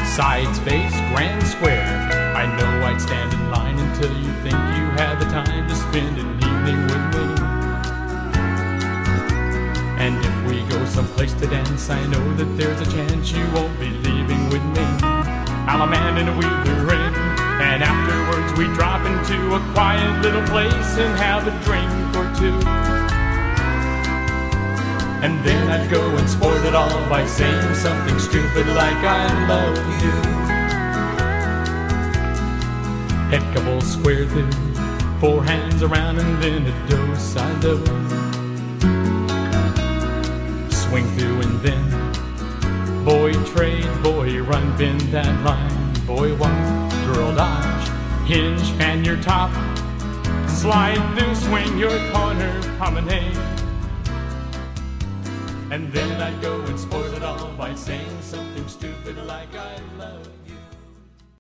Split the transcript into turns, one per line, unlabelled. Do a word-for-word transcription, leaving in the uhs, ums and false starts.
Sides, face, grand square. I know I'd stand in line until you think you had the time to spend an evening with me. And if we go someplace to dance, I know that there's a chance you won't be leaving with me. I'm a man in a Wheeler ring, and afterwards we drop into a quiet little place and have a drink or two. And then I'd go and spoil it all by saying something stupid like I love you. Head couple square through, four hands around and then a dose I dose. Swing through and then, boy trade, boy run, bend that line. Boy walk, girl dodge, hinge, fan your top. Slide through, swing your corner, promenade. And then I'd go and spoil it all by saying something stupid like I love you.